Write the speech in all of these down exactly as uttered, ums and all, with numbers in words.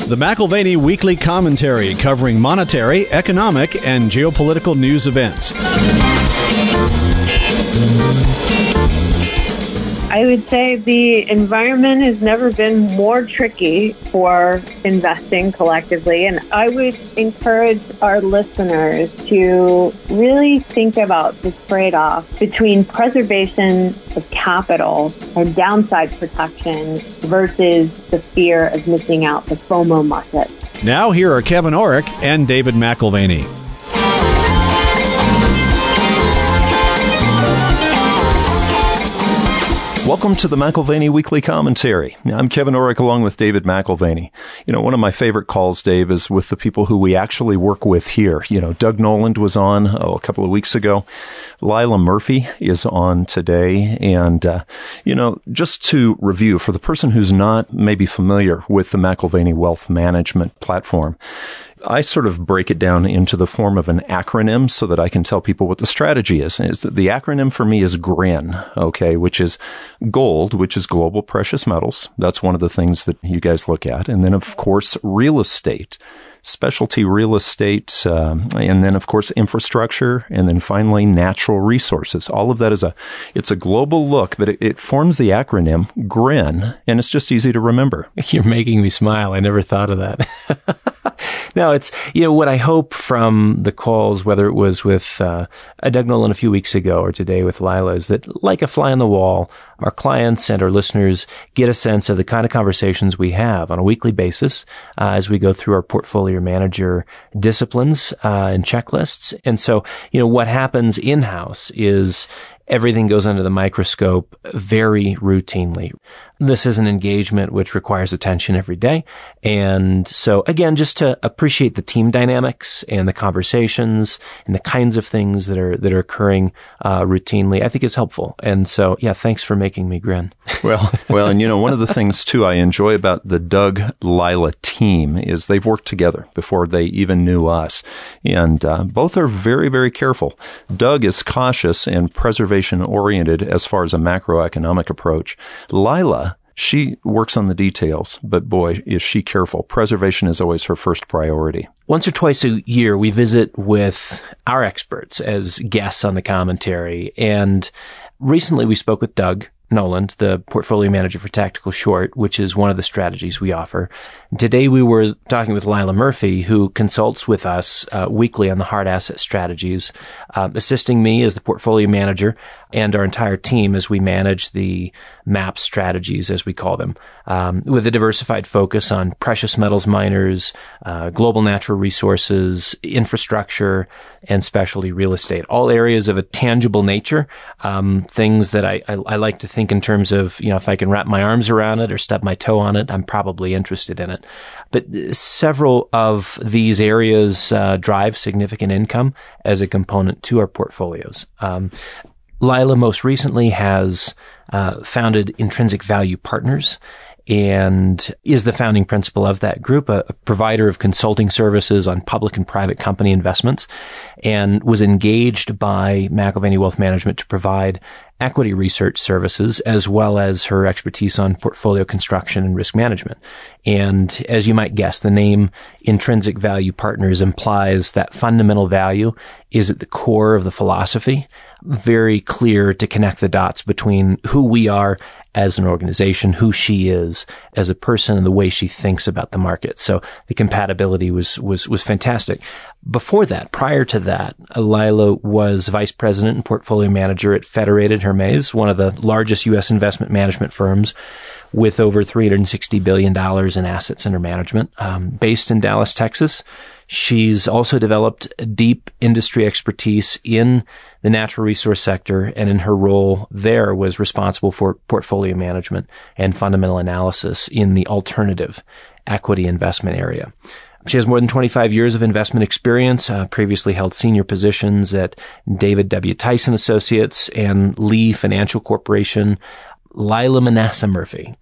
The McAlvany Weekly Commentary, covering monetary, economic, and geopolitical news events. I would say the environment has never been more tricky for investing collectively, and I would encourage our listeners to really think about the trade-off between preservation of capital and downside protection versus the fear of missing out, the FOMO market. Now here are Kevin Orrick and David McAlvany. Welcome to the McAlvany Weekly Commentary. I'm Kevin Orrick along with David McAlvany. You know, one of my favorite calls, Dave, is with the people who we actually work with here. You know, Doug Noland was on oh, a couple of weeks ago. Lila Murphy is on today. And, uh, you know, just to review, for the person who's not maybe familiar with the McAlvany Wealth Management platform, I sort of break it down into the form of an acronym so that I can tell people what the strategy is. Is that the acronym for me is GRIN, okay, which is gold, which is global precious metals. That's one of the things that you guys look at. And then, of course, real estate, specialty real estate, um, and then, of course, infrastructure, and then finally, natural resources. All of that is a, it's a global look, but it, it forms the acronym GRIN, and it's just easy to remember. You're making me smile. I never thought of that. No, it's, you know, what I hope from the calls, whether it was with uh, Doug Noland a few weeks ago or today with Lila, is that like a fly on the wall, our clients and our listeners get a sense of the kind of conversations we have on a weekly basis uh, as we go through our portfolio manager disciplines uh, and checklists. And so, you know, what happens in-house is everything goes under the microscope very routinely. This is an engagement which requires attention every day. And so, again, just to appreciate the team dynamics and the conversations and the kinds of things that are that are occurring uh, routinely, I think is helpful. And so, yeah, thanks for making me grin. Well, well, and you know, one of the things, too, I enjoy about the Doug Lila team is they've worked together before they even knew us. And uh, both are very, very careful. Doug is cautious and preservation-oriented as far as a macroeconomic approach. Lila, she works on the details, but boy, is she careful. Preservation is always her first priority. Once or twice a year, we visit with our experts as guests on the commentary. And recently we spoke with Doug Noland, the portfolio manager for Tactical Short, which is one of the strategies we offer. Today we were talking with Lila Murphy, who consults with us uh, weekly on the hard asset strategies, uh, assisting me as the portfolio manager and our entire team as we manage the MAP strategies, as we call them, um, with a diversified focus on precious metals miners, uh, global natural resources, infrastructure, and specialty real estate. All areas of a tangible nature, um, things that I, I, I like to think in terms of, you know, if I can wrap my arms around it or stub my toe on it, I'm probably interested in it. But several of these areas uh, drive significant income as a component to our portfolios. Um, Lila most recently has uh, founded Intrinsic Value Partners and is the founding principal of that group, a, a provider of consulting services on public and private company investments, and was engaged by McAlvany Wealth Management to provide equity research services as well as her expertise on portfolio construction and risk management. And as you might guess, the name Intrinsic Value Partners implies that fundamental value is at the core of the philosophy. Very clear to connect the dots between who we are as an organization, who she is as a person, and the way she thinks about the market. So the compatibility was was was fantastic. Before that, prior to that, Lila was vice president and portfolio manager at Federated Hermes, one of the largest U S investment management firms, with over three hundred sixty billion dollars in assets under management, um, based in Dallas, Texas. She's also developed deep industry expertise in the natural resource sector, and in her role there was responsible for portfolio management and fundamental analysis in the alternative equity investment area. She has more than twenty-five years of investment experience, uh, previously held senior positions at David W. Tyson Associates and Lee Financial Corporation. Lila Manasseh Murphy.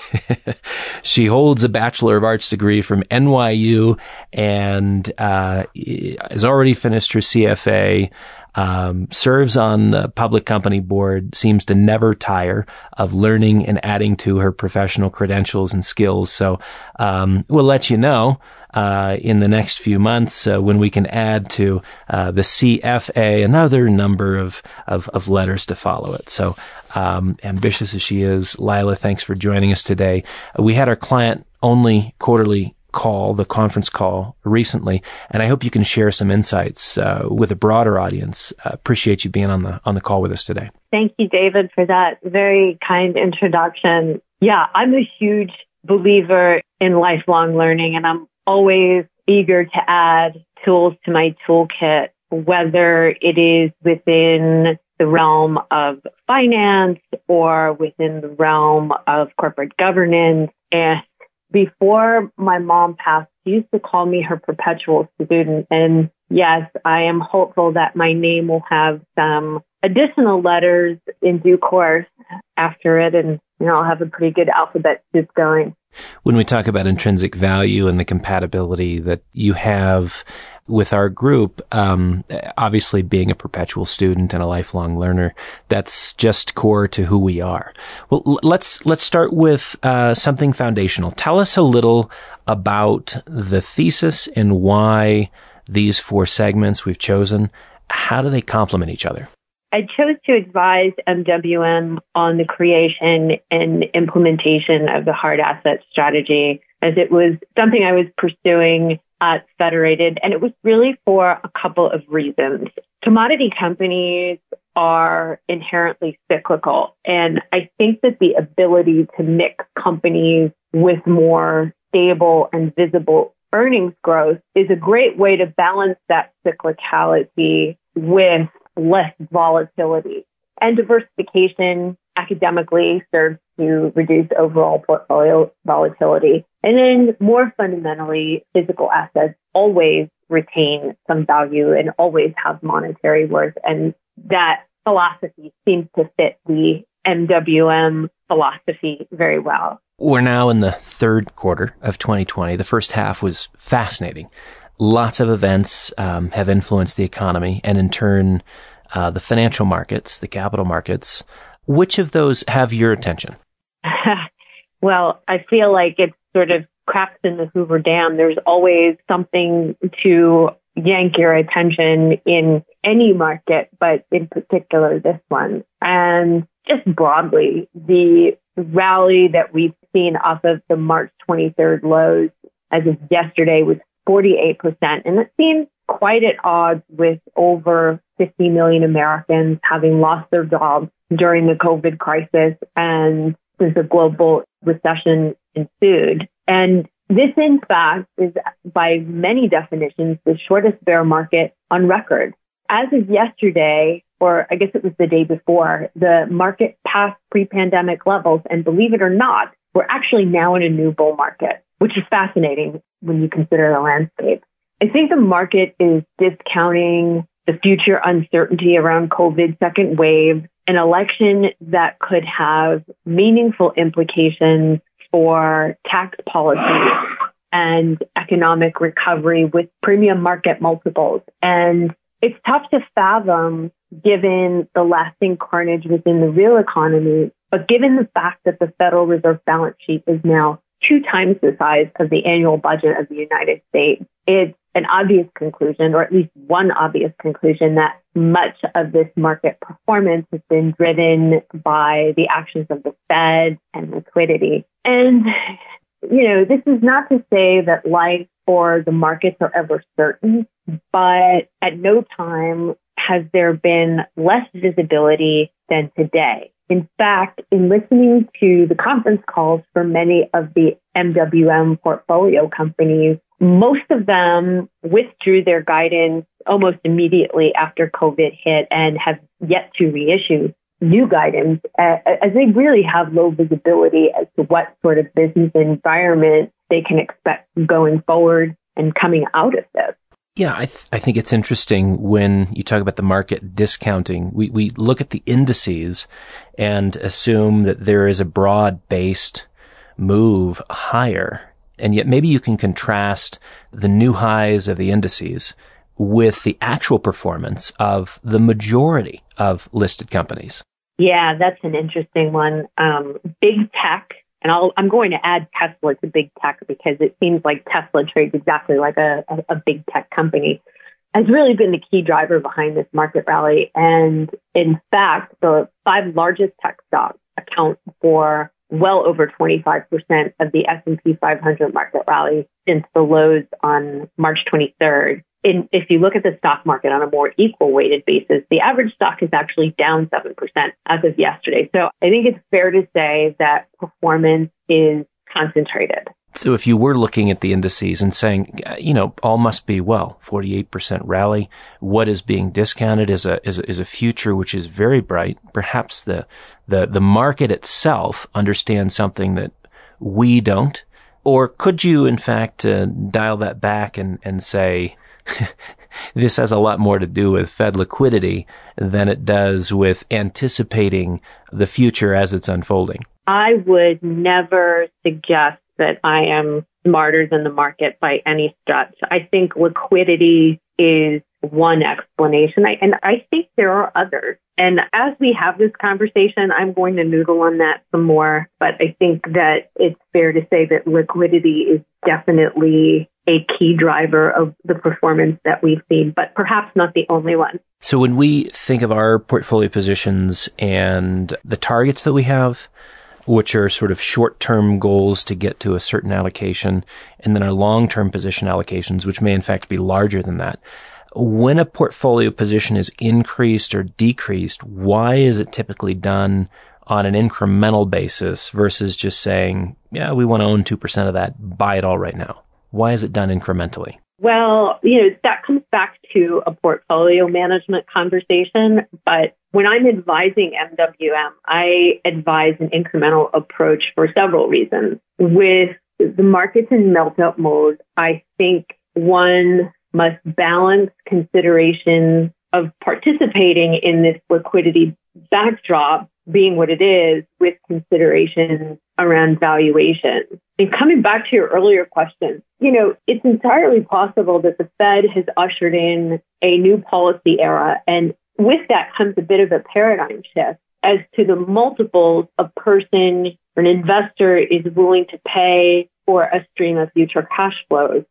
She holds a Bachelor of Arts degree from N Y U and uh, has already finished her C F A. um, serves on a public company board, seems to never tire of learning and adding to her professional credentials and skills. So um, we'll let you know uh, in the next few months uh, when we can add to uh, the C F A another number of, of, of letters to follow it. So um, ambitious as she is, Lila, thanks for joining us today. Uh, we had our client-only quarterly call, the conference call recently, and I hope you can share some insights uh, with a broader audience. Uh, appreciate you being on the on the call with us today. Thank you, David, for that very kind introduction. Yeah, I'm a huge believer in lifelong learning, and I'm always eager to add tools to my toolkit, whether it is within the realm of finance or within the realm of corporate governance. And before my mom passed, she used to call me her perpetual student. And yes, I am hopeful that my name will have some additional letters in due course after it. And, you know, I'll have a pretty good alphabet soup going. When we talk about intrinsic value and the compatibility that you have with our group, um, obviously being a perpetual student and a lifelong learner, that's just core to who we are. Well, l- let's let's start with uh, something foundational. Tell us a little about the thesis and why these four segments we've chosen. How do they complement each other? I chose to advise M W M on the creation and implementation of the hard asset strategy, as it was something I was pursuing at Federated, and it was really for a couple of reasons. Commodity companies are inherently cyclical, and I think that the ability to mix companies with more stable and visible earnings growth is a great way to balance that cyclicality with less volatility. And diversification academically serves to reduce overall portfolio volatility. And then more fundamentally, physical assets always retain some value and always have monetary worth. And that philosophy seems to fit the M W M philosophy very well. We're now in the third quarter of twenty twenty. The first half was fascinating. Lots of events um, have influenced the economy and in turn, uh, the financial markets, the capital markets. Which of those have your attention? Well, I feel like it's sort of cracks in the Hoover Dam. There's always something to yank your attention in any market, but in particular this one. And just broadly, the rally that we've seen off of the March twenty-third lows as of yesterday was forty-eight percent. And it seems quite at odds with over fifty million Americans having lost their jobs during the COVID crisis and since a global recession ensued. And this, in fact, is by many definitions the shortest bear market on record. As of yesterday, or I guess it was the day before, the market passed pre-pandemic levels. And believe it or not, we're actually now in a new bull market, which is fascinating when you consider the landscape. I think the market is discounting the future uncertainty around COVID second wave, an election that could have meaningful implications for tax policy and economic recovery with premium market multiples. And it's tough to fathom given the lasting carnage within the real economy, but given the fact that the Federal Reserve balance sheet is now two times the size of the annual budget of the United States, it's an obvious conclusion, or at least one obvious conclusion, that much of this market performance has been driven by the actions of the Fed and liquidity. And, you know, this is not to say that life or the markets are ever certain, but at no time has there been less visibility than today. In fact, in listening to the conference calls for many of the M W M portfolio companies, most of them withdrew their guidance almost immediately after COVID hit and have yet to reissue new guidance, uh, as they really have low visibility as to what sort of business environment they can expect going forward and coming out of this. Yeah, I, th- I think it's interesting when you talk about the market discounting. We we look at the indices and assume that there is a broad-based move higher, and yet maybe you can contrast the new highs of the indices with the actual performance of the majority of listed companies? Yeah, that's an interesting one. Um, big tech, and I'll, I'm going to add Tesla to big tech because it seems like Tesla trades exactly like a, a, a big tech company, has really been the key driver behind this market rally. And in fact, the five largest tech stocks account for well over twenty-five percent of the S and P five hundred market rally since the lows on March twenty-third. In, if you look at the stock market on a more equal weighted basis, the average stock is actually down seven percent as of yesterday. So I think it's fair to say that performance is concentrated. So if you were looking at the indices and saying, you know, all must be well, forty-eight percent rally, what is being discounted is a, is a, is a future which is very bright. Perhaps the, the, the market itself understands something that we don't. Or could you, in fact, uh, dial that back and, and say, this has a lot more to do with Fed liquidity than it does with anticipating the future as it's unfolding? I would never suggest that I am smarter than the market by any stretch. I think liquidity is one explanation, I, and I think there are others. And as we have this conversation, I'm going to noodle on that some more. But I think that it's fair to say that liquidity is definitely a key driver of the performance that we've seen, but perhaps not the only one. So when we think of our portfolio positions and the targets that we have, which are sort of short-term goals to get to a certain allocation, and then our long-term position allocations, which may in fact be larger than that. When a portfolio position is increased or decreased, why is it typically done on an incremental basis versus just saying, yeah, we want to own two percent of that, buy it all right now? Why is it done incrementally? Well, you know, that comes back to a portfolio management conversation. But when I'm advising M W M, I advise an incremental approach for several reasons. With the markets in melt-up mode, I think one must balance consideration of participating in this liquidity backdrop being what it is with consideration around valuation. And coming back to your earlier question, you know, it's entirely possible that the Fed has ushered in a new policy era. And with that comes a bit of a paradigm shift as to the multiples a person or an investor is willing to pay for a stream of future cash flows.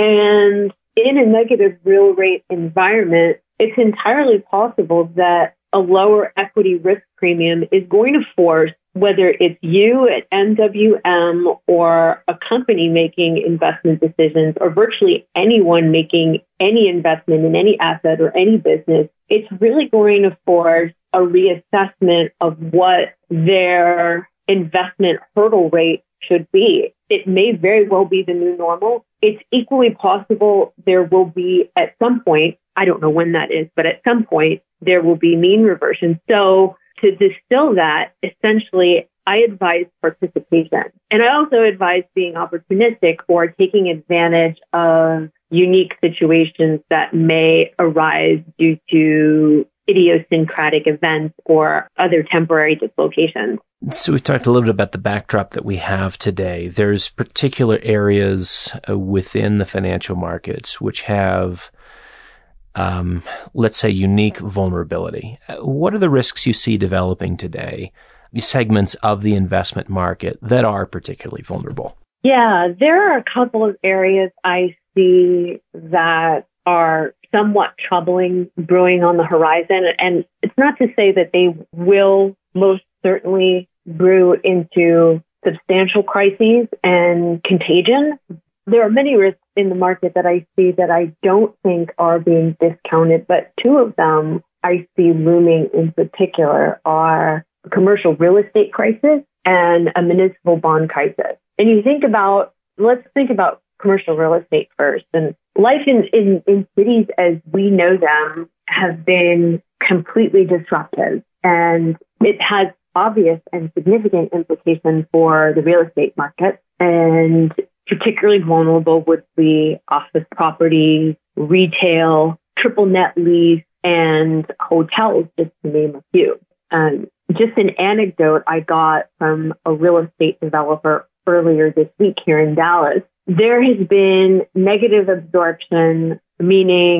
And in a negative real rate environment, it's entirely possible that a lower equity risk premium is going to force, whether it's you at M W M or a company making investment decisions or virtually anyone making any investment in any asset or any business, it's really going to force a reassessment of what their investment hurdle rate should be. It may very well be the new normal. It's equally possible there will be at some point, I don't know when that is, but at some point there will be mean reversion. So to distill that, essentially, I advise participation. And I also advise being opportunistic or taking advantage of unique situations that may arise due to idiosyncratic events or other temporary dislocations. So we talked a little bit about the backdrop that we have today. There's particular areas uh, within the financial markets which have, um, let's say, unique vulnerability. Uh, what are the risks you see developing today, segments of the investment market that are particularly vulnerable? Yeah, there are a couple of areas I see that are somewhat troubling brewing on the horizon. And it's not to say that they will most certainly brew into substantial crises and contagion. There are many risks in the market that I see that I don't think are being discounted, but two of them I see looming in particular are a commercial real estate crisis and a municipal bond crisis. And you think about, let's think about commercial real estate first. And life in, in, in cities as we know them have been completely disruptive. And it has obvious and significant implications for the real estate market. And particularly vulnerable would be office properties, retail, triple net lease, and hotels, just to name a few. Um, just an anecdote I got from a real estate developer earlier this week here in Dallas. There has been negative absorption, meaning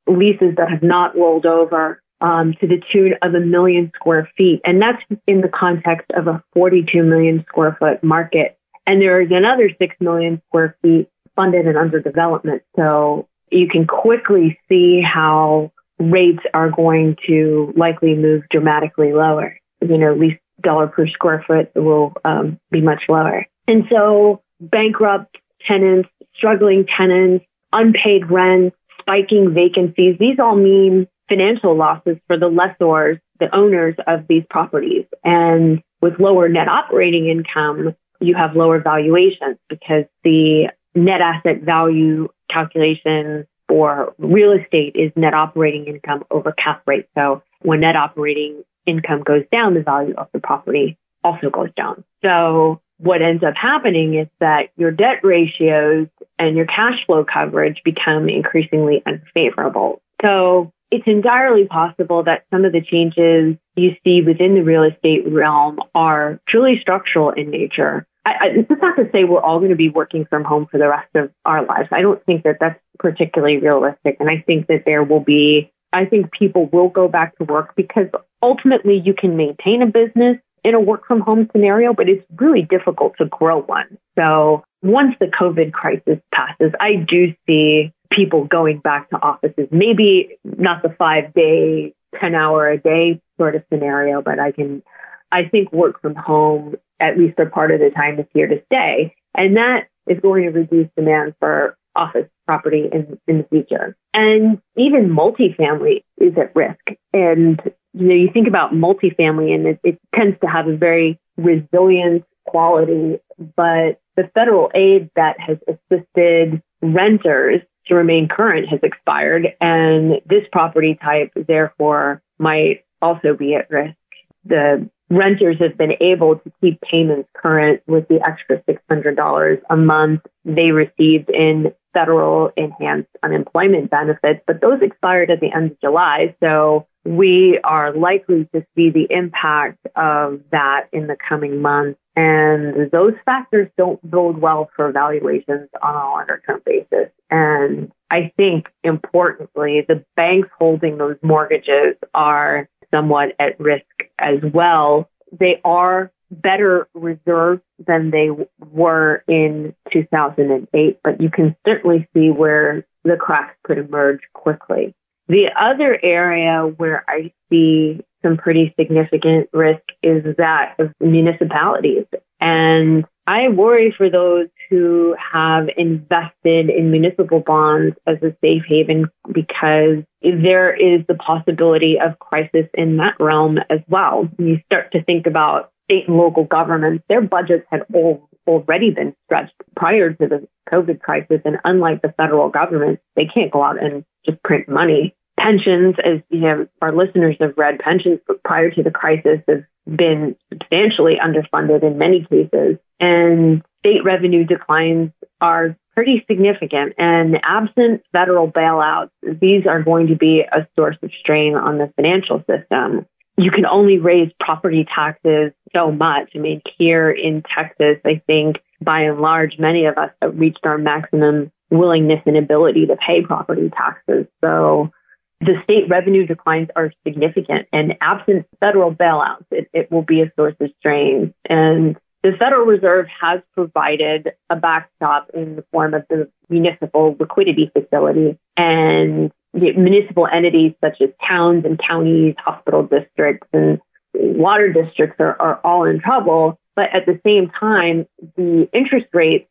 leases that have not rolled over um, to the tune of a million square feet. And that's in the context of a forty-two million square foot market. And there is another six million square feet funded and under development. So you can quickly see how rates are going to likely move dramatically lower. You know, lease dollar per square foot will um, be much lower. And so bankrupt tenants, struggling tenants, unpaid rent, spiking vacancies, these all mean financial losses for the lessors, the owners of these properties. And with lower net operating income, you have lower valuations because the net asset value calculation for real estate is net operating income over cap rate. So when net operating income goes down, the value of the property also goes down. So what ends up happening is that your debt ratios and your cash flow coverage become increasingly unfavorable. So it's entirely possible that some of the changes you see within the real estate realm are truly structural in nature. I, I, this is not to say we're all going to be working from home for the rest of our lives. I don't think that that's particularly realistic. And I think that there will be, I think people will go back to work because ultimately you can maintain a business in a work from home scenario, but it's really difficult to grow one. So once the COVID crisis passes, I do see people going back to offices, maybe not the five day, ten hour a day sort of scenario, but I can, I think work from home, at least for part of the time, is here to stay. And that is going to reduce demand for office property in, in the future. And even multifamily is at risk. And, you know, you think about multifamily and it, it tends to have a very resilient quality, but the federal aid that has assisted renters to remain current has expired. And this property type, therefore, might also be at risk. The renters have been able to keep payments current with the extra six hundred dollars a month they received in federal enhanced unemployment benefits, but those expired at the end of July. So we are likely to see the impact of that in the coming months. And those factors don't bode well for valuations on a longer term basis. And I think importantly, the banks holding those mortgages are somewhat at risk as well. They are better reserved than they were in two thousand eight, but you can certainly see where the cracks could emerge quickly. The other area where I see some pretty significant risk is that of municipalities. And I worry for those who have invested in municipal bonds as a safe haven because there is the possibility of crisis in that realm as well. When you start to think about state and local governments, their budgets had all, already been stretched prior to the COVID crisis. And unlike the federal government, they can't go out and just print money. Pensions, as you know, our listeners have read, pensions prior to the crisis have been substantially underfunded in many cases. And state revenue declines are pretty significant. And absent federal bailouts, these are going to be a source of strain on the financial system. You can only raise property taxes so much. I mean, here in Texas, I think by and large, many of us have reached our maximum willingness and ability to pay property taxes. So the state revenue declines are significant, and absent federal bailouts, it, it will be a source of strain. And the Federal Reserve has provided a backstop in the form of the municipal liquidity facility, and the municipal entities such as towns and counties, hospital districts, and water districts are, are all in trouble. But at the same time, the interest rates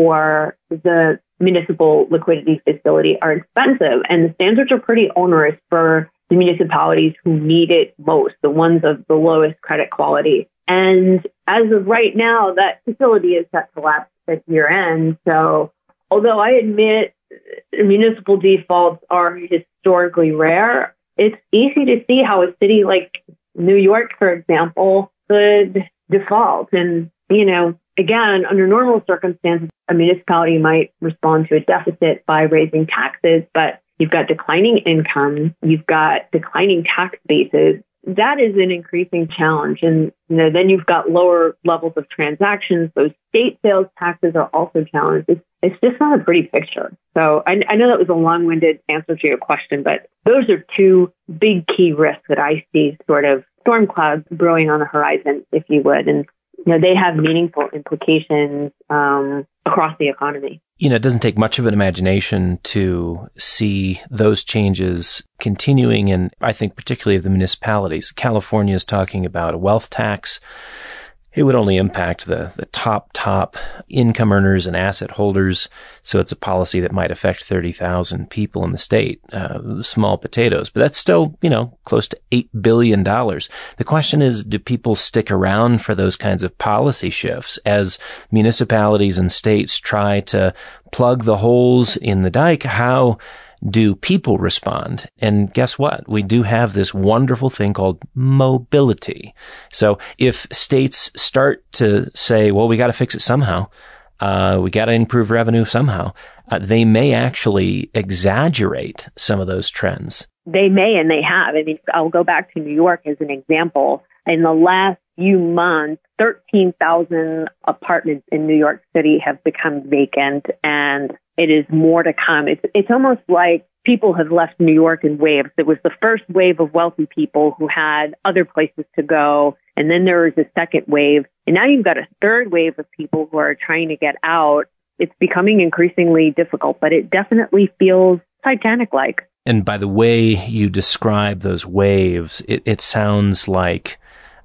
for the municipal liquidity facility are expensive, and the standards are pretty onerous for the municipalities who need it most, the ones of the lowest credit quality. And as of right now, that facility is set to lapse at year end. So although I admit municipal defaults are historically rare, it's easy to see how a city like New York, for example, could default. And, you know, again, under normal circumstances, a municipality might respond to a deficit by raising taxes, but you've got declining income, you've got declining tax bases. That is an increasing challenge. And, you know, then you've got lower levels of transactions. Those state sales taxes are also challenged. It's, it's just not a pretty picture. So I, I know that was a long-winded answer to your question, but those are two big key risks that I see sort of storm clouds brewing on the horizon, if you would. And, you know, they have meaningful implications um, across the economy. You know, it doesn't take much of an imagination to see those changes continuing, and I think particularly of the municipalities. California is talking about a wealth tax. It would only impact the, the top, top income earners and asset holders. So it's a policy that might affect thirty thousand people in the state, uh, small potatoes. But that's still, you know, close to eight billion dollars. The question is, do people stick around for those kinds of policy shifts as municipalities and states try to plug the holes in the dike? How do people respond? And guess what? We do have this wonderful thing called mobility. So if states start to say, well, we got to fix it somehow, uh, we got to improve revenue somehow, uh, they may actually exaggerate some of those trends. They may, and they have. I mean, I'll go back to New York as an example. In the last few months, thirteen thousand apartments in New York City have become vacant, and it is more to come. It's it's almost like people have left New York in waves. It was the first wave of wealthy people who had other places to go, and then there was a second wave, and now you've got a third wave of people who are trying to get out. It's becoming increasingly difficult, but it definitely feels Titanic-like. And by the way you describe those waves, it, it sounds like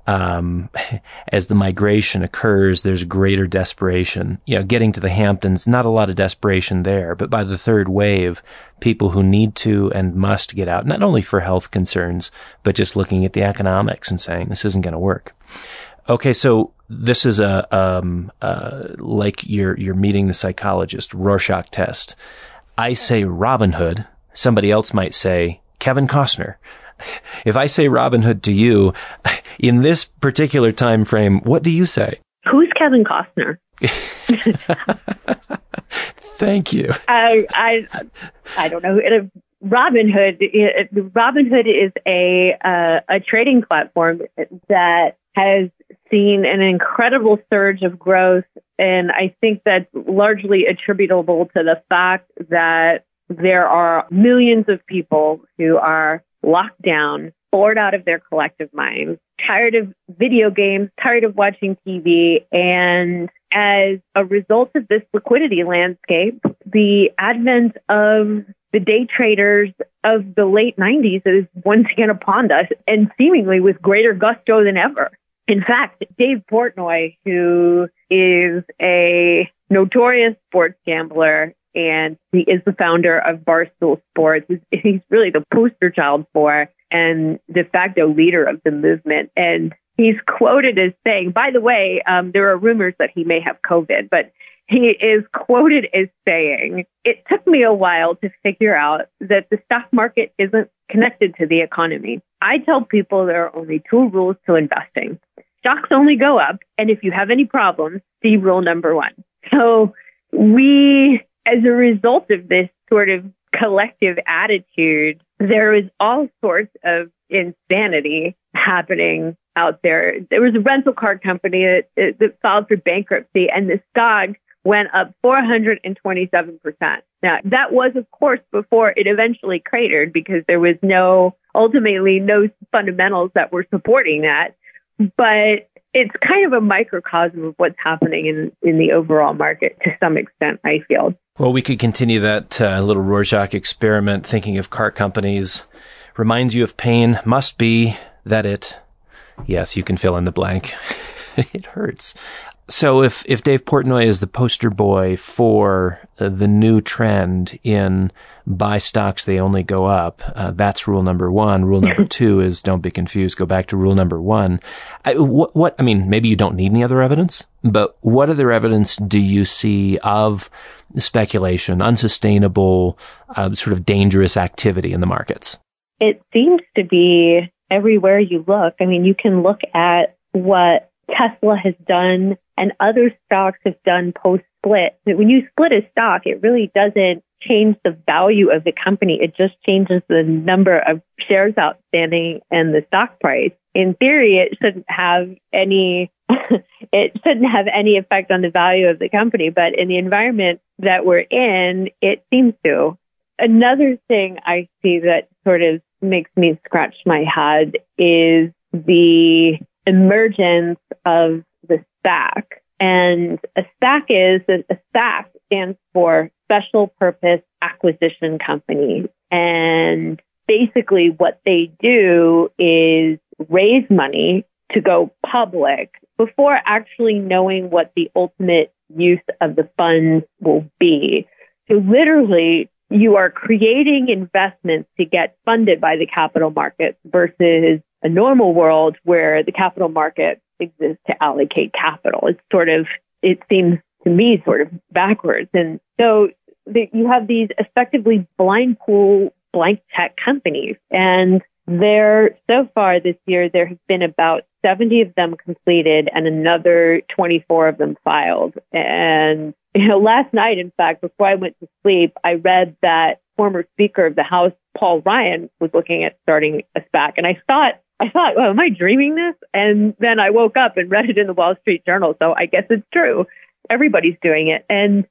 Um, as the migration occurs, there's greater desperation. You know, getting to the Hamptons, not a lot of desperation there, but by the third wave, people who need to and must get out, not only for health concerns, but just looking at the economics and saying, this isn't going to work. Okay, so this is a, um, uh, like you're, you're meeting the psychologist, Rorschach test. I say Robin Hood. Somebody else might say Kevin Costner. If I say Robin Hood to you, in this particular time frame, what do you say? Who's Kevin Costner? Thank you. I I I don't know. Robin Hood. Robin Hood is a uh, a trading platform that has seen an incredible surge of growth, and I think that's largely attributable to the fact that there are millions of people who are locked down, bored out of their collective minds, tired of video games, tired of watching T V. And as a result of this liquidity landscape, the advent of the day traders of the late nineties is once again upon us, and seemingly with greater gusto than ever. In fact, Dave Portnoy, who is a notorious sports gambler, and he is the founder of Barstool Sports. He's really the poster child for and de facto leader of the movement. And he's quoted as saying, by the way, um, there are rumors that he may have COVID, but he is quoted as saying, it took me a while to figure out that the stock market isn't connected to the economy. I tell people there are only two rules to investing. Stocks only go up, and if you have any problems, see rule number one. So we... As a result of this sort of collective attitude, there is all sorts of insanity happening out there. There was a rental car company that, that filed for bankruptcy, and the stock went up four hundred twenty-seven percent. Now, that was, of course, before it eventually cratered because there was no, ultimately, no fundamentals that were supporting that. But it's kind of a microcosm of what's happening in, in the overall market to some extent, I feel. Well, we could continue that uh, little Rorschach experiment, thinking of car companies. Reminds you of pain, must be that it... Yes, you can fill in the blank. It hurts. So if, if Dave Portnoy is the poster boy for uh, the new trend in buy stocks, they only go up, uh, that's rule number one. Rule number two is don't be confused. Go back to rule number one. I, what, what, I mean, maybe you don't need any other evidence, but what other evidence do you see of speculation, unsustainable, uh, sort of dangerous activity in the markets? It seems to be everywhere you look. I mean, you can look at what Tesla has done and other stocks have done post-split. When you split a stock, it really doesn't change the value of the company. It just changes the number of shares outstanding and the stock price. In theory, it shouldn't have any it shouldn't have any effect on the value of the company. But in the environment that we're in, it seems to. Another thing I see that sort of makes me scratch my head is the emergence of the SPAC. And a SPAC is, a SPAC stands for Special Purpose Acquisition Company. And basically what they do is raise money to go public before actually knowing what the ultimate use of the funds will be. So literally, you are creating investments to get funded by the capital markets versus a normal world where the capital markets exist to allocate capital. It's sort of, it seems to me sort of backwards. And so the, you have these effectively blind pool, blank check companies. And there, so far this year, there have been about seventy of them completed and another twenty-four of them filed. And, you know, last night, in fact, before I went to sleep, I read that former Speaker of the House, Paul Ryan, was looking at starting a SPAC. And I thought, I thought, well, am I dreaming this? And then I woke up and read it in the Wall Street Journal. So I guess it's true. Everybody's doing it. And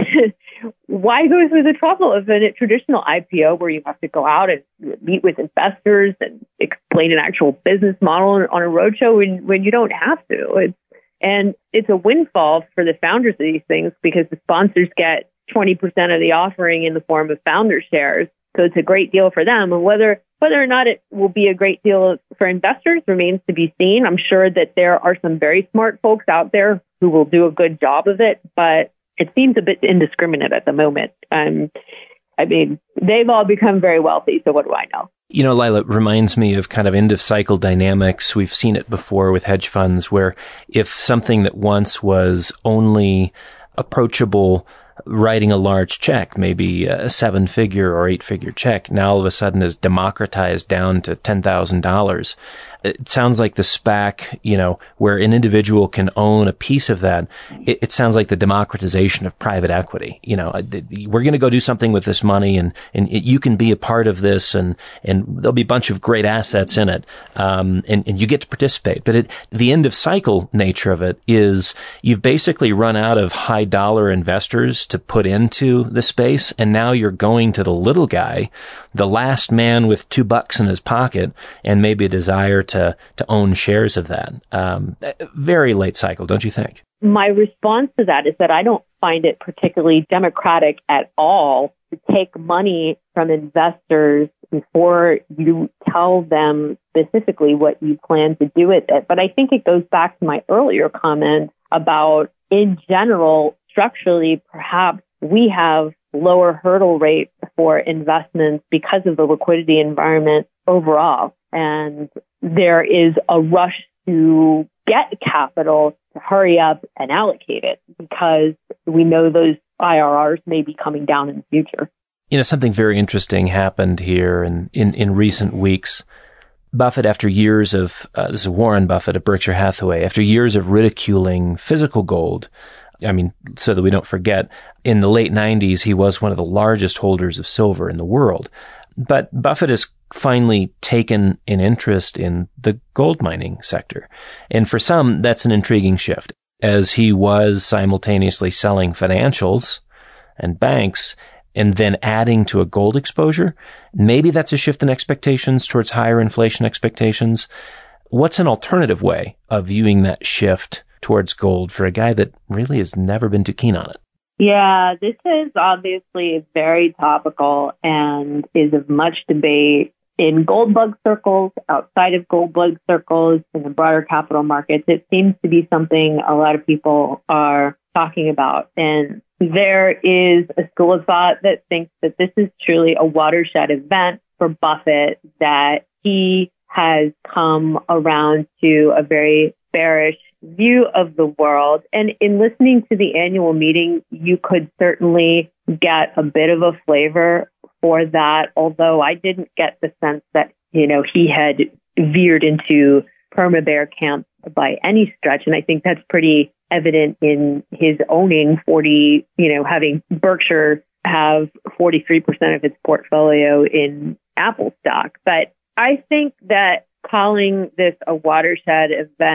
why go through the trouble of a traditional I P O where you have to go out and meet with investors and explain an actual business model on a roadshow when, when you don't have to? It's, and it's a windfall for the founders of these things because the sponsors get twenty percent of the offering in the form of founder shares. So it's a great deal for them. And whether whether or not it will be a great deal for investors remains to be seen. I'm sure that there are some very smart folks out there who will do a good job of it, but it seems a bit indiscriminate at the moment. Um, I mean, they've all become very wealthy, so what do I know? You know, Lila, it reminds me of kind of end-of-cycle dynamics. We've seen it before with hedge funds where if something that once was only approachable writing a large check, maybe a seven-figure or eight-figure check, now all of a sudden is democratized down to ten thousand dollars. It sounds like the SPAC, you know, where an individual can own a piece of that. It, it sounds like the democratization of private equity. You know, we're going to go do something with this money, and and it, you can be a part of this, and and there'll be a bunch of great assets in it, um, and and you get to participate. But it, the end of cycle nature of it is you've basically run out of high dollar investors to put into the space, and now you're going to the little guy, the last man with two bucks in his pocket, and maybe a desire to to to own shares of that. Um, very late cycle, don't you think? My response to that is that I don't find it particularly democratic at all to take money from investors before you tell them specifically what you plan to do with it. But I think it goes back to my earlier comment about, in general, structurally, perhaps we have lower hurdle rates for investments because of the liquidity environment overall. And there is a rush to get capital to hurry up and allocate it because we know those I R Rs may be coming down in the future. You know, something very interesting happened here in, in, in recent weeks. Buffett, after years of, uh, this is Warren Buffett of Berkshire Hathaway, after years of ridiculing physical gold, I mean, so that we don't forget, in the late nineties, he was one of the largest holders of silver in the world. But Buffett has finally taken an interest in the gold mining sector. And for some, that's an intriguing shift, as he was simultaneously selling financials and banks and then adding to a gold exposure. Maybe that's a shift in expectations towards higher inflation expectations. What's an alternative way of viewing that shift towards gold for a guy that really has never been too keen on it? Yeah, this is obviously very topical and is of much debate in gold bug circles, outside of gold bug circles, in the broader capital markets. It seems to be something a lot of people are talking about. And there is a school of thought that thinks that this is truly a watershed event for Buffett, that he has come around to a very bearish view of the world. And in listening to the annual meeting, you could certainly get a bit of a flavor for that, although I didn't get the sense that, you know, he had veered into perma-bear camp by any stretch. And I think that's pretty evident in his owning forty, you know, having Berkshire have forty-three percent of its portfolio in Apple stock. But I think that calling this a watershed event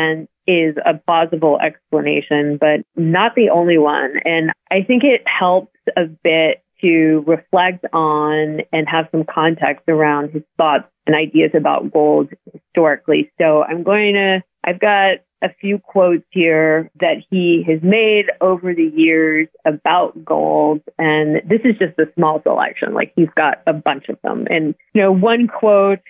is a plausible explanation, but not the only one. And I think it helps a bit to reflect on and have some context around his thoughts and ideas about gold historically. So I'm going to, I've got a few quotes here that he has made over the years about gold. And this is just a small selection. Like, he's got a bunch of them. And, you know, one quote,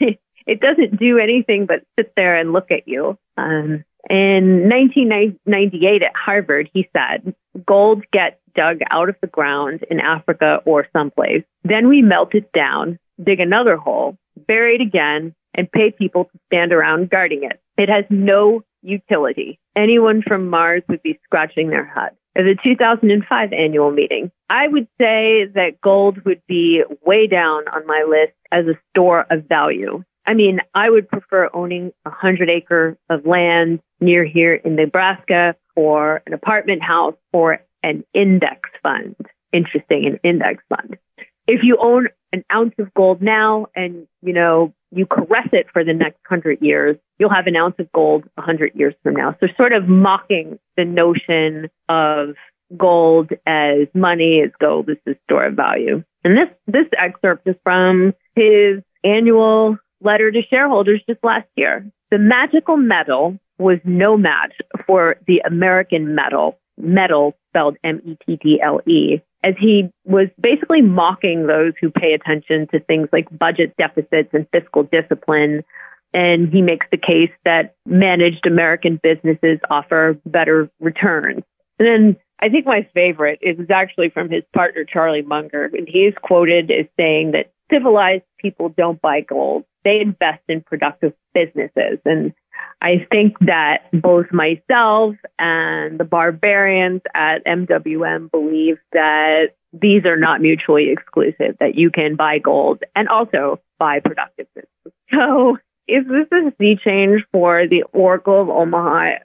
it doesn't do anything but sit there and look at you. Um, in nineteen ninety-eight at Harvard, he said, gold gets dug out of the ground in Africa or someplace. Then we melt it down, dig another hole, bury it again, and pay people to stand around guarding it. It has no utility. Anyone from Mars would be scratching their head. At the two thousand five annual meeting, I would say that gold would be way down on my list as a store of value. I mean, I would prefer owning a hundred acre of land near here in Nebraska, or an apartment house, or an index fund. Interesting, an index fund. If you own an ounce of gold now and, you know, you caress it for the next hundred years, you'll have an ounce of gold a hundred years from now. So sort of mocking the notion of gold as money, as gold as the store of value. And this, this excerpt is from his annual letter to shareholders just last year. The magical metal was no match for the American metal, metal spelled M E T T L E, as he was basically mocking those who pay attention to things like budget deficits and fiscal discipline. And he makes the case that managed American businesses offer better returns. And then I think my favorite is actually from his partner, Charlie Munger. And he is quoted as saying that civilized people don't buy gold. They invest in productive businesses. And I think that both myself and the barbarians at M W M believe that these are not mutually exclusive, that you can buy gold and also buy productive businesses. So is this a sea change for the Oracle of Omaha?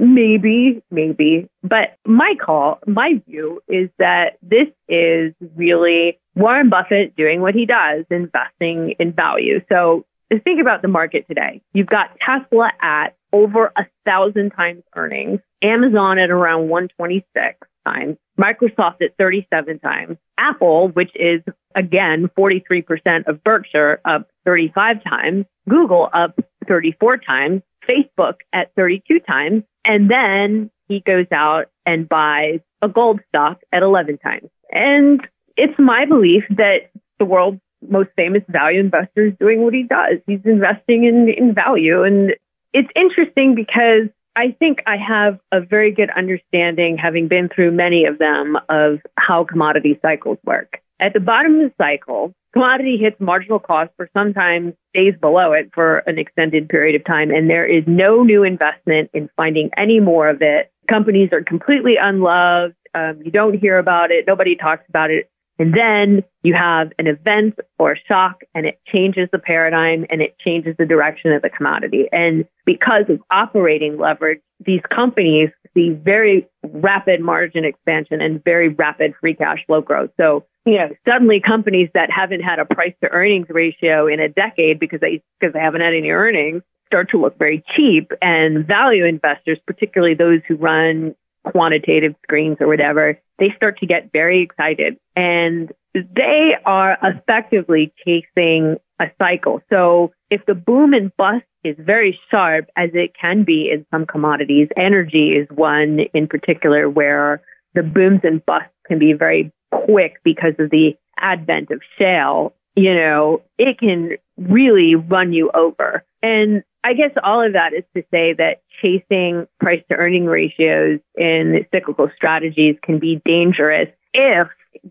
Maybe, maybe. But my call, my view is that this is really Warren Buffett doing what he does, investing in value. So think about the market today. You've got Tesla at over a thousand times earnings, Amazon at around one twenty-six times, Microsoft at thirty-seven times, Apple, which is, again, forty-three percent of Berkshire, up thirty-five times, Google up thirty-four times, Facebook at thirty-two times, and then he goes out and buys a gold stock at eleven times. And it's my belief that the world's most famous value investor is doing what he does. He's investing in, in value. And it's interesting because I think I have a very good understanding, having been through many of them, of how commodity cycles work. At the bottom of the cycle, commodity hits marginal cost for sometimes stays below it for an extended period of time, and there is no new investment in finding any more of it. Companies are completely unloved. Um, you don't hear about it. Nobody talks about it. And then you have an event or a shock, and it changes the paradigm and it changes the direction of the commodity. And because of operating leverage, these companies see very rapid margin expansion and very rapid free cash flow growth. So, you know, suddenly companies that haven't had a price to earnings ratio in a decade because they, because they haven't had any earnings start to look very cheap. And value investors, particularly those who run quantitative screens or whatever, they start to get very excited, and they are effectively chasing a cycle. So if the boom and bust is very sharp, as it can be in some commodities, energy is one in particular where the booms and busts can be very quick because of the advent of shale, you know, it can really run you over. And I guess all of that is to say that chasing price to earning ratios in cyclical strategies can be dangerous if,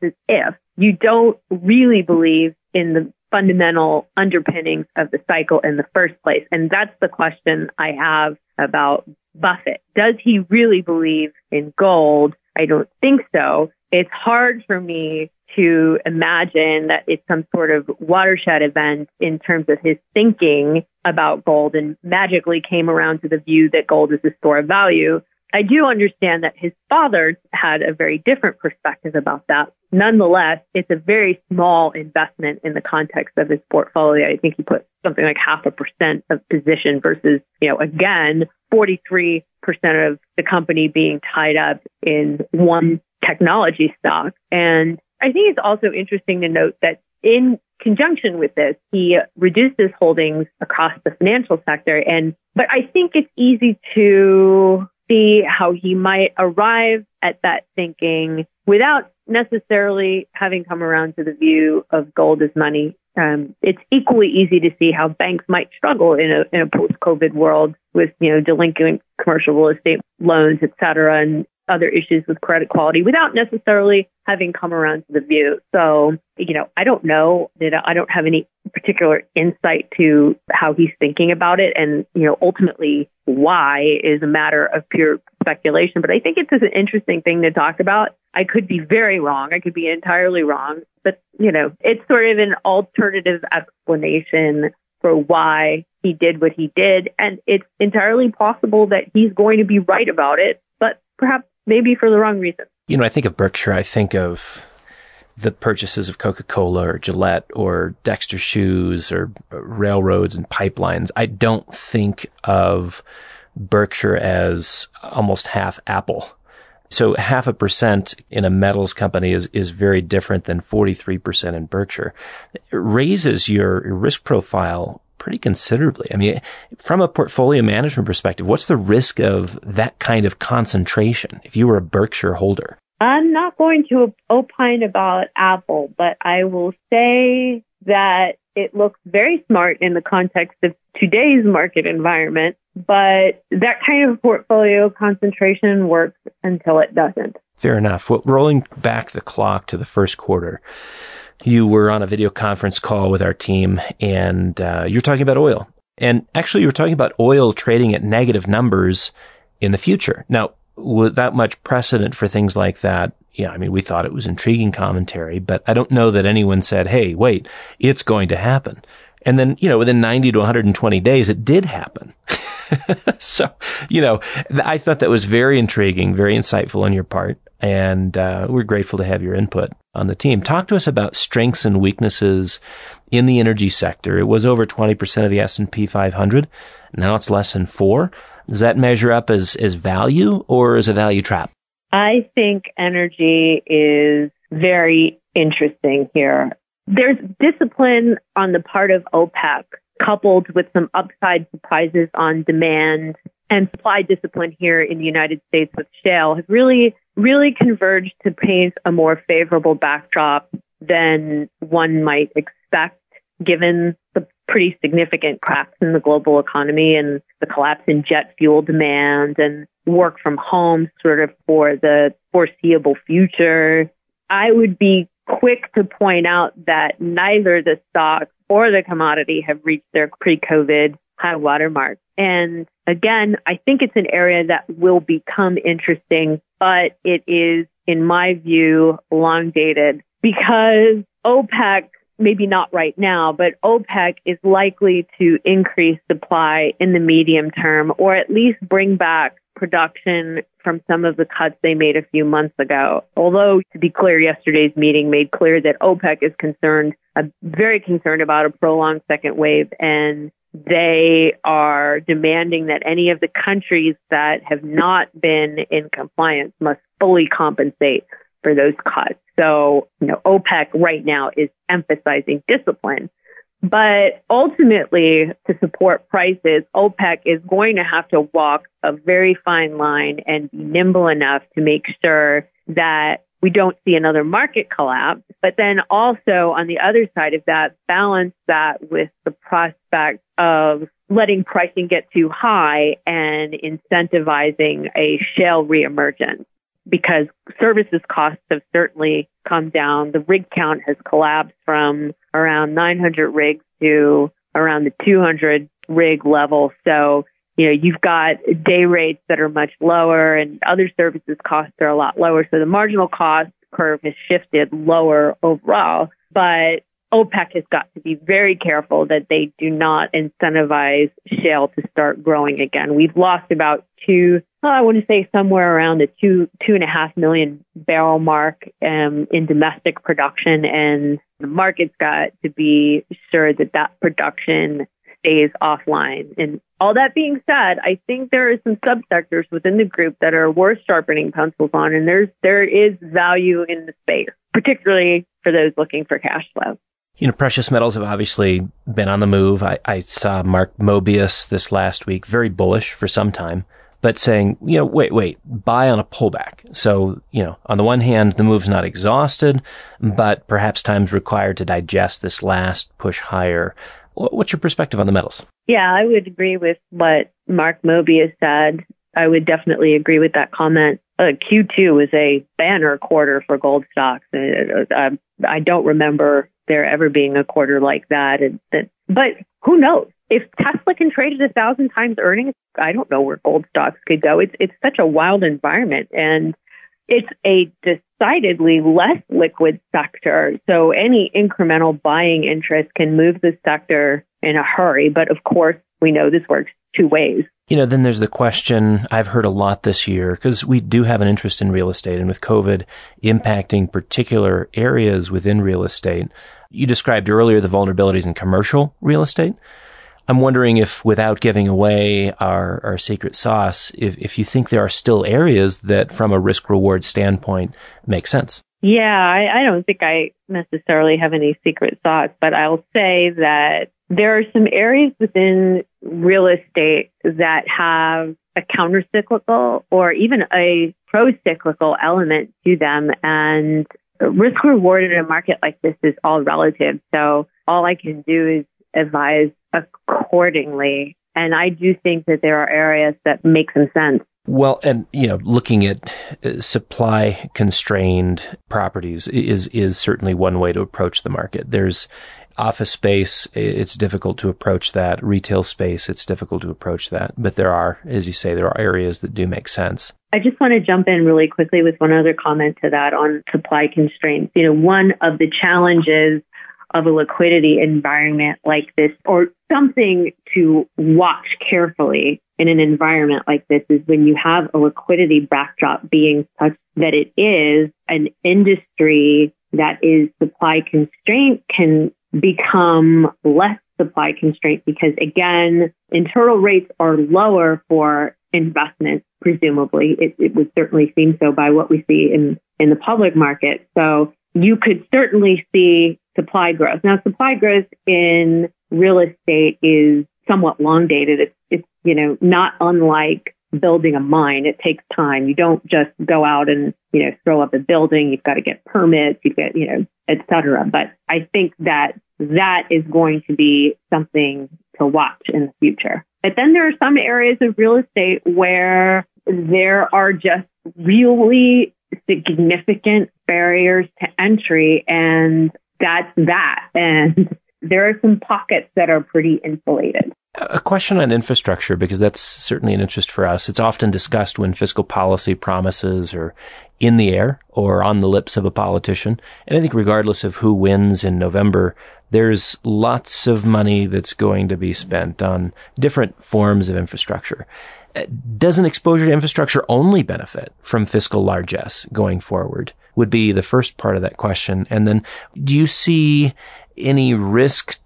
if you don't really believe in the fundamental underpinnings of the cycle in the first place. And that's the question I have about Buffett. Does he really believe in gold? I don't think so. It's hard for me to imagine that it's some sort of watershed event in terms of his thinking about gold and magically came around to the view that gold is a store of value. I do understand that his father had a very different perspective about that. Nonetheless, it's a very small investment in the context of his portfolio. I think he put something like half a percent of position versus, you know, again, forty-three percent of the company being tied up in one technology stock. And I think it's also interesting to note that in conjunction with this, he reduced his holdings across the financial sector. And but I think it's easy to see how he might arrive at that thinking without necessarily having come around to the view of gold as money. Um, it's equally easy to see how banks might struggle in a in a post-COVID world with, you know, delinquent commercial real estate loans, et cetera, and other issues with credit quality without necessarily having come around to the view. So, you know, I don't know that I don't have any particular insight to how he's thinking about it. And, you know, ultimately why is a matter of pure speculation. But I think it's an interesting thing to talk about. I could be very wrong. I could be entirely wrong. But, you know, it's sort of an alternative explanation for why he did what he did. And it's entirely possible that he's going to be right about it, but perhaps maybe for the wrong reason. You know, I think of Berkshire, I think of the purchases of Coca-Cola or Gillette or Dexter Shoes or railroads and pipelines. I don't think of Berkshire as almost half Apple. So half a percent in a metals company is, is very different than forty-three percent in Berkshire. It raises your, your risk profile pretty considerably. I mean, from a portfolio management perspective, what's the risk of that kind of concentration if you were a Berkshire holder? I'm not going to opine about Apple, but I will say that it looks very smart in the context of today's market environment, but that kind of portfolio concentration works until it doesn't. Fair enough. Well, rolling back the clock to the first quarter, you were on a video conference call with our team, and uh, you're talking about oil. And actually, you were talking about oil trading at negative numbers in the future. Now, with that much precedent for things like that, yeah, I mean, we thought it was intriguing commentary, but I don't know that anyone said, hey, wait, it's going to happen. And then, you know, within ninety to one hundred twenty days, it did happen. So, you know, I thought that was very intriguing, very insightful on your part. And uh, we're grateful to have your input on the team. Talk to us about strengths and weaknesses in the energy sector. It was over twenty percent of the S and P five hundred. Now it's less than four. Does that measure up as, as value or as a value trap? I think energy is very interesting here. There's discipline on the part of OPEC, coupled with some upside surprises on demand, and supply discipline here in the United States with shale have really, really converged to paint a more favorable backdrop than one might expect, given the pretty significant cracks in the global economy and the collapse in jet fuel demand and work from home sort of for the foreseeable future. I would be quick to point out that neither the stock or the commodity have reached their pre-COVID high water mark. And again, I think it's an area that will become interesting, but it is, in my view, long dated because OPEC, maybe not right now, but OPEC is likely to increase supply in the medium term, or at least bring back production from some of the cuts they made a few months ago. Although, to be clear, yesterday's meeting made clear that OPEC is concerned, uh, very concerned about a prolonged second wave, and they are demanding that any of the countries that have not been in compliance must fully compensate for those cuts. So, you know, OPEC right now is emphasizing discipline. But ultimately, to support prices, OPEC is going to have to walk a very fine line and be nimble enough to make sure that we don't see another market collapse. But then also, on the other side of that, balance that with the prospect of letting pricing get too high and incentivizing a shale reemergence. Because services costs have certainly come down. The rig count has collapsed from around nine hundred rigs to around the two hundred rig level. So, you know, you've got day rates that are much lower and other services costs are a lot lower. So the marginal cost curve has shifted lower overall. But OPEC has got to be very careful that they do not incentivize shale to start growing again. We've lost about two, oh, I want to say somewhere around the two, two and a half million barrel mark um, in domestic production. And the market's got to be sure that that production stays offline. And all that being said, I think there are some subsectors within the group that are worth sharpening pencils on, and there's there is value in the space, particularly for those looking for cash flow. You know, precious metals have obviously been on the move. I, I saw Mark Mobius this last week, very bullish for some time, but saying, you know, wait, wait, buy on a pullback. So, you know, on the one hand, the move's not exhausted, but perhaps time's required to digest this last push higher. What's your perspective on the metals? Yeah, I would agree with what Mark Mobius said. I would definitely agree with that comment. Uh, Q two was a banner quarter for gold stocks. Uh, I, I don't remember there ever being a quarter like that. And, that. But who knows? If Tesla can trade at a thousand times earnings, I don't know where gold stocks could go. It's it's such a wild environment, and it's a decidedly less liquid sector. So any incremental buying interest can move the sector in a hurry. But of course, we know this works two ways. You know, then there's the question I've heard a lot this year, because we do have an interest in real estate, and with COVID impacting particular areas within real estate, you described earlier the vulnerabilities in commercial real estate. I'm wondering if, without giving away our, our secret sauce, if, if you think there are still areas that, from a risk-reward standpoint, make sense. Yeah, I, I don't think I necessarily have any secret sauce, but I'll say that there are some areas within real estate that have a counter-cyclical or even a pro-cyclical element to them. And risk reward in a market like this is all relative. So all I can do is advise accordingly. And I do think that there are areas that make some sense. Well, and, you know, looking at uh, supply constrained properties is, is certainly one way to approach the market. There's office space, it's difficult to approach that. Retail space, it's difficult to approach that. But there are, as you say, there are areas that do make sense. I just want to jump in really quickly with one other comment to that on supply constraints. You know, one of the challenges of a liquidity environment like this, or something to watch carefully in an environment like this, is when you have a liquidity backdrop being such that it is an industry that is supply constraint can become less supply constraint because, again, internal rates are lower for investment, presumably. It, it would certainly seem so by what we see in, in the public market. So you could certainly see supply growth. Now, supply growth in real estate is somewhat long dated. It's, it's, you know, not unlike building a mine. It takes time. You don't just go out and, you know, throw up a building. You've got to get permits, you get, you know, et cetera. But I think that that is going to be something to watch in the future. But then there are some areas of real estate where there are just really significant barriers to entry, and that's that. And there are some pockets that are pretty insulated. A question on infrastructure, because that's certainly an interest for us. It's often discussed when fiscal policy promises are in the air or on the lips of a politician. And I think regardless of who wins in November, there's lots of money that's going to be spent on different forms of infrastructure. Does an exposure to infrastructure only benefit from fiscal largesse going forward? Would be the first part of that question. And then do you see any risk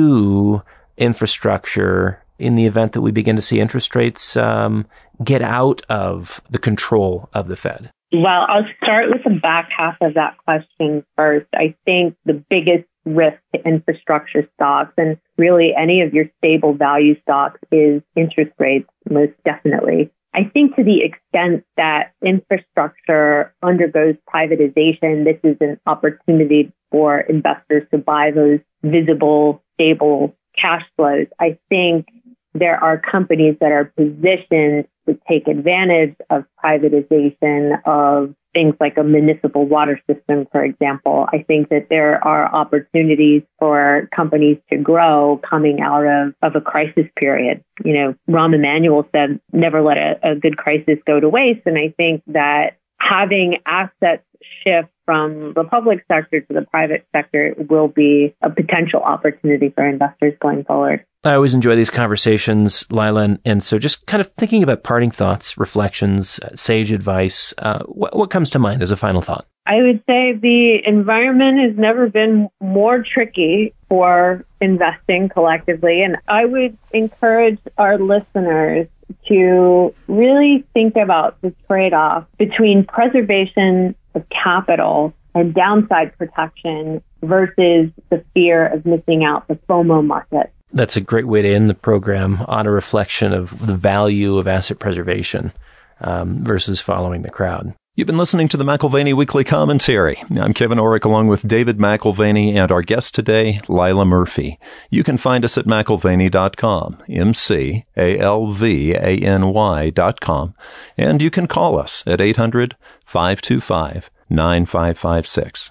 to infrastructure in the event that we begin to see interest rates um, get out of the control of the Fed? Well, I'll start with the back half of that question first. I think the biggest risk to infrastructure stocks and really any of your stable value stocks is interest rates, most definitely. I think to the extent that infrastructure undergoes privatization, this is an opportunity for investors to buy those visible, stable cash flows. I think there are companies that are positioned to take advantage of privatization of things like a municipal water system, for example. I think that there are opportunities for companies to grow coming out of, of a crisis period. You know, Rahm Emanuel said, never let a, a good crisis go to waste. And I think that having assets shift from the public sector to the private sector will be a potential opportunity for investors going forward. I always enjoy these conversations, Lila, and, and so just kind of thinking about parting thoughts, reflections, uh, sage advice, uh, what, what comes to mind as a final thought? I would say the environment has never been more tricky for investing collectively, and I would encourage our listeners to really think about the trade-off between preservation of capital and downside protection versus the fear of missing out, the FOMO market. That's a great way to end the program on a reflection of the value of asset preservation um, versus following the crowd. You've been listening to the McAlvany Weekly Commentary. I'm Kevin Orrick along with David McAlvany and our guest today, Lila Murphy. You can find us at McAlvany dot com, M C A L V A N Y dot com, and you can call us at eight hundred, five two five, nine five five six.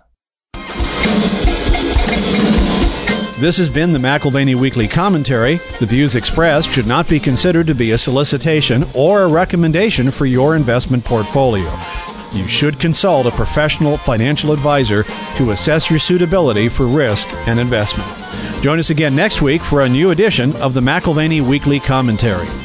This has been the McAlvany Weekly Commentary. The views expressed should not be considered to be a solicitation or a recommendation for your investment portfolio. You should consult a professional financial advisor to assess your suitability for risk and investment. Join us again next week for a new edition of the McAlvany Weekly Commentary.